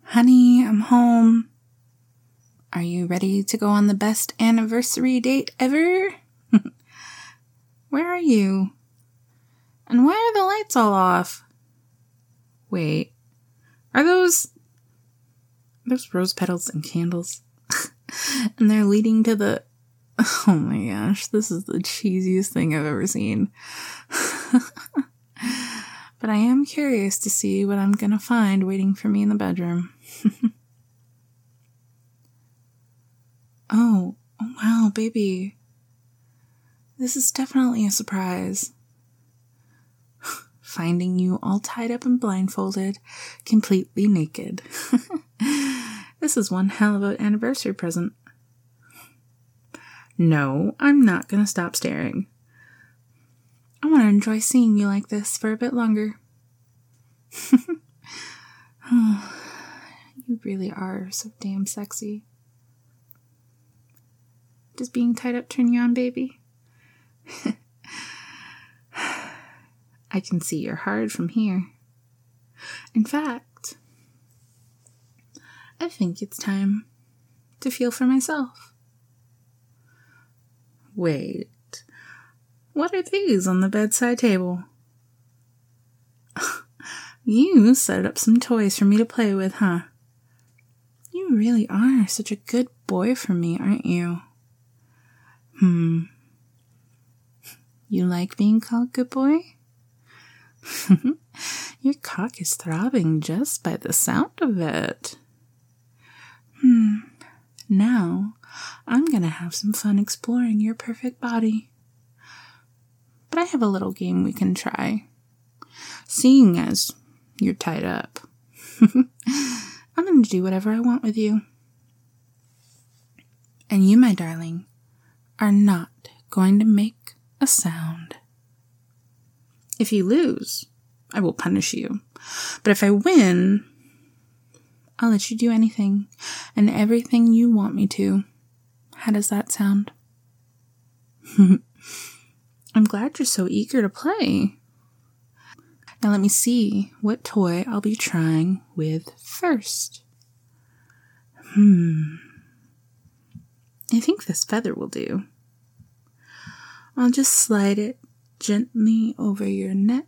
Honey, I'm home. Are you ready to go on the best anniversary date ever? Where are you? And why are the lights all off? Wait, are those rose petals and candles? And they're leading to the... Oh my gosh, this is the cheesiest thing I've ever seen. But I am curious to see what I'm gonna find waiting for me in the bedroom. Oh wow, baby. This is definitely a surprise. Finding you all tied up and blindfolded, completely naked. This is one hell of an anniversary present. No, I'm not gonna stop staring. I want to enjoy seeing you like this for a bit longer. Oh, you really are so damn sexy. Does being tied up turn you on, baby? I can see you're hard from here. In fact, I think it's time to feel for myself. Wait, what are these on the bedside table? You set up some toys for me to play with, huh? You really are such a good boy for me, aren't you? You like being called good boy? Your cock is throbbing just by the sound of it. Now, I'm gonna have some fun exploring your perfect body. But I have a little game we can try. Seeing as you're tied up, I'm gonna do whatever I want with you. And you, my darling, are not going to make a sound. If you lose, I will punish you. But if I win, I'll let you do anything and everything you want me to. How does that sound? I'm glad you're so eager to play. Now let me see what toy I'll be trying with first. I think this feather will do. I'll just slide it gently over your neck,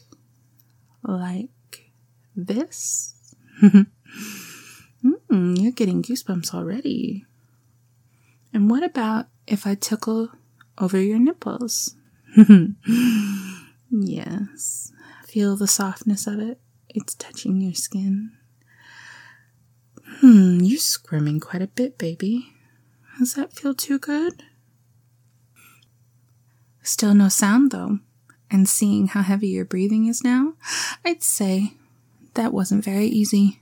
like this. You're getting goosebumps already. And what about if I tickle over your nipples? Yes, feel the softness of it. It's touching your skin. You're squirming quite a bit, baby. Does that feel too good? Still no sound, though. And seeing how heavy your breathing is now, I'd say that wasn't very easy.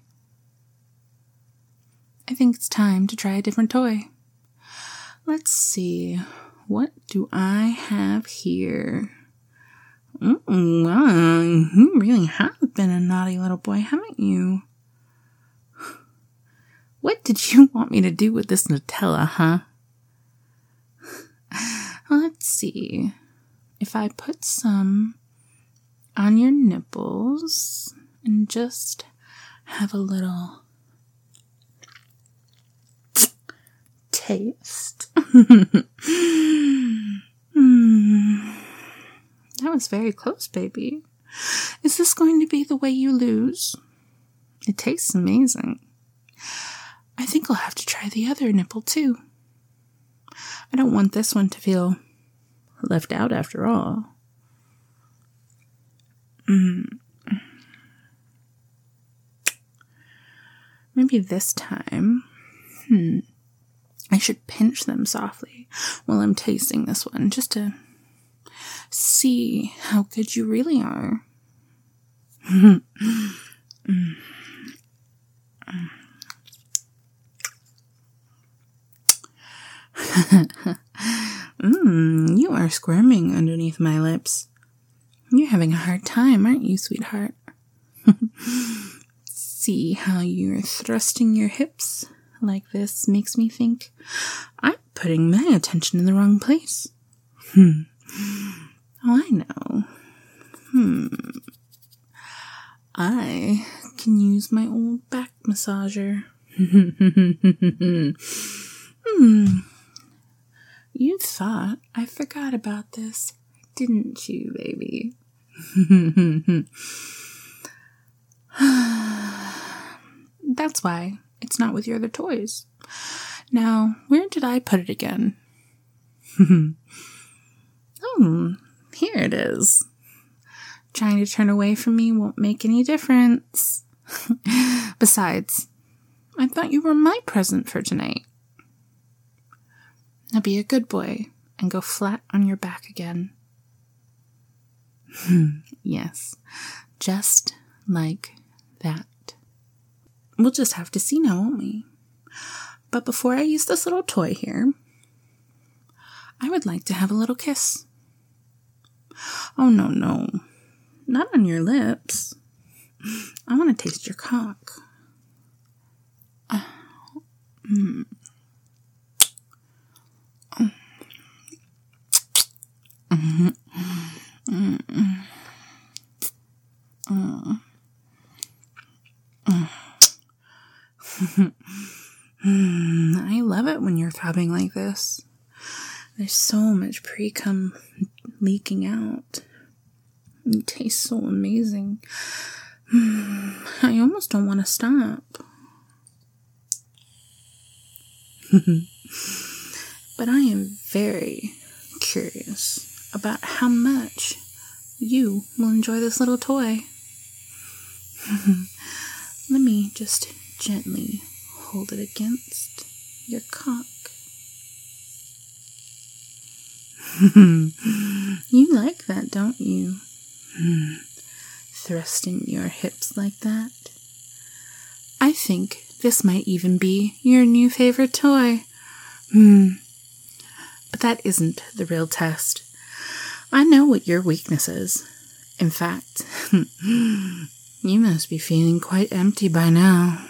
I think it's time to try a different toy. Let's see. What do I have here? Well, you really have been a naughty little boy, haven't you? What did you want me to do with this Nutella, huh? Let's see. If I put some on your nipples and just have a little taste. That was very close, baby. Is this going to be the way you lose? It tastes amazing. I think I'll have to try the other nipple too. I don't want this one to feel left out after all. Maybe this time, I should pinch them softly while I'm tasting this one, just to see how good you really are. You are squirming underneath my lips. You're having a hard time, aren't you, sweetheart? See how you're thrusting your hips like this makes me think I'm putting my attention in the wrong place. Oh, I know. I can use my old back massager. You thought I forgot about this, didn't you, baby? That's why it's not with your other toys. Now, where did I put it again? Oh, here it is. Trying to turn away from me won't make any difference. Besides, I thought you were my present for tonight. Now be a good boy and go flat on your back again. Yes, just like that. We'll just have to see now, won't we? But before I use this little toy here, I would like to have a little kiss. Oh, no. Not on your lips. I want to taste your cock. I love it when you're throbbing like this. There's so much pre-cum leaking out. It tastes so amazing. I almost don't want to stop. But I am very curious about how much you will enjoy this little toy. Let me just gently hold it against your cock. You like that, don't you? Thrusting your hips like that. I think this might even be your new favorite toy. But that isn't the real test. I know what your weakness is. In fact, you must be feeling quite empty by now.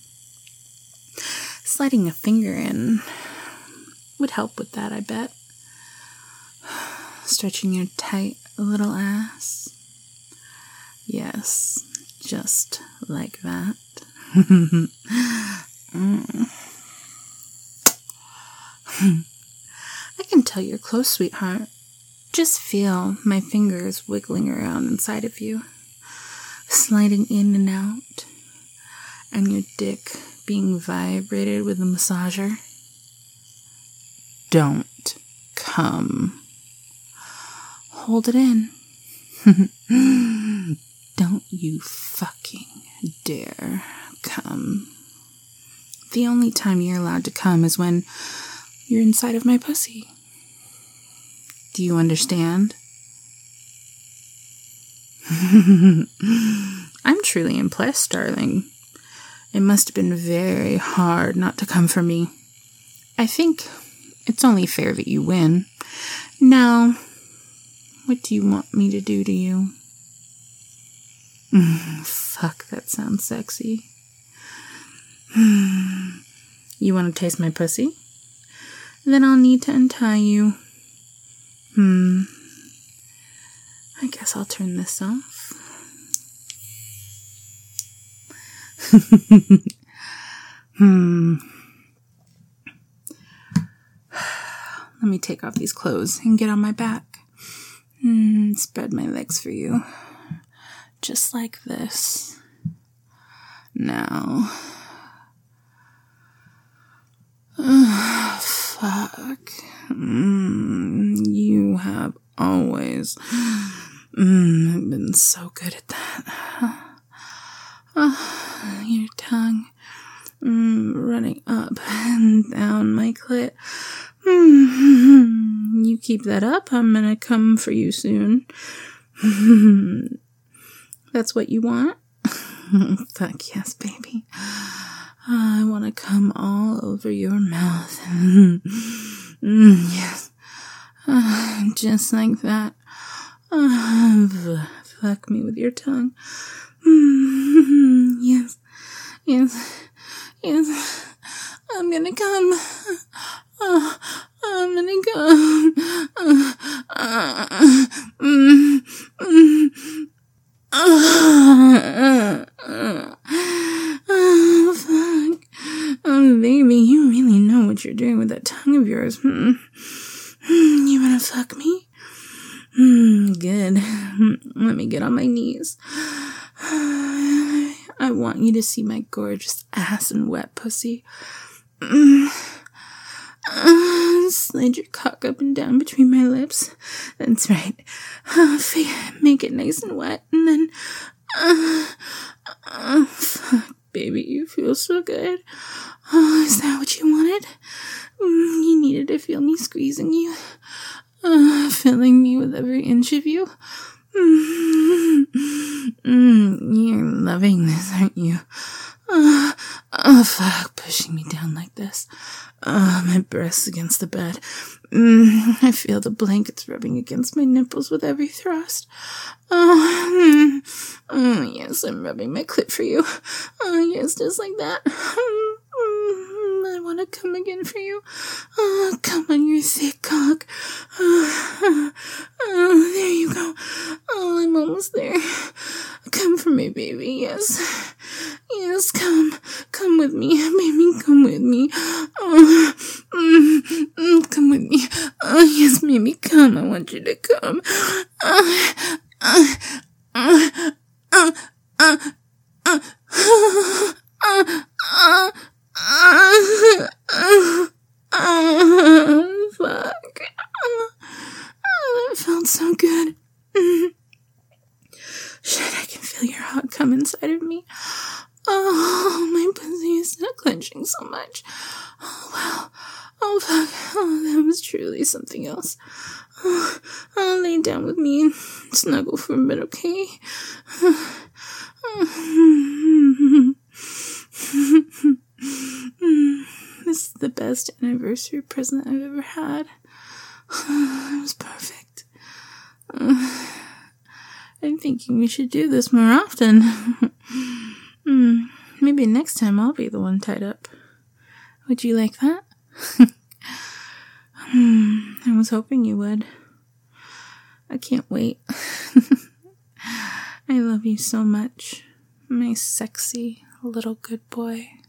Sliding a finger in would help with that, I bet. Stretching your tight little ass. Yes, just like that. I can tell you're close, sweetheart. Just feel my fingers wiggling around inside of you, sliding in and out, and your dick being vibrated with the massager. Don't come. Hold it in. Don't you fucking dare come. The only time you're allowed to come is when you're inside of my pussy. Do you understand? I'm truly impressed, darling. It must have been very hard not to come for me. I think it's only fair that you win. Now, what do you want me to do to you? Fuck, that sounds sexy. You want to taste my pussy? Then I'll need to untie you. I guess I'll turn this off. Let me take off these clothes and get on my back. Spread my legs for you. Just like this. Now. Fuck. You have always been so good at that. Your tongue running up and down my clit. You keep that up, I'm gonna come for you soon. That's what you want? Fuck yes, baby. I want to come all over your mouth. Yes. Just like that. Fuck me with your tongue. Yes. Yes. Yes. I'm gonna come. I'm gonna come. what you're doing with that tongue of yours. You wanna fuck me? Good. Let me get on my knees. I want you to see my gorgeous ass and wet pussy. Slide your cock up and down between my lips. That's right. Make it nice and wet, and then fuck, baby, you feel so good. Oh, is that what you wanted? You needed to feel me squeezing you, filling me with every inch of you. You're loving this, aren't you? Oh, fuck, pushing me down like this. My breasts against the bed. I feel the blankets rubbing against my nipples with every thrust. Oh, yes, I'm rubbing my clit for you. Oh, yes, just like that. I want to come again for you. Oh, come on your thick cock. Oh, there you go. Oh, I'm almost there. Come for me, baby. Yes. Yes, come with me, baby, come with me. Oh, come with me. Oh, yes, baby, come. I want you to come. Fuck. That felt so good. Shit, I can feel your hot come inside of me. Oh, my pussy is not clenching so much. Oh, wow. Oh, fuck. Oh, that was truly something else. Oh, lay down with me and snuggle for a bit, okay? This is the best anniversary present I've ever had. It was perfect. I'm thinking we should do this more often. Maybe next time I'll be the one tied up. Would you like that? I was hoping you would. I can't wait. I love you so much, my sexy little good boy.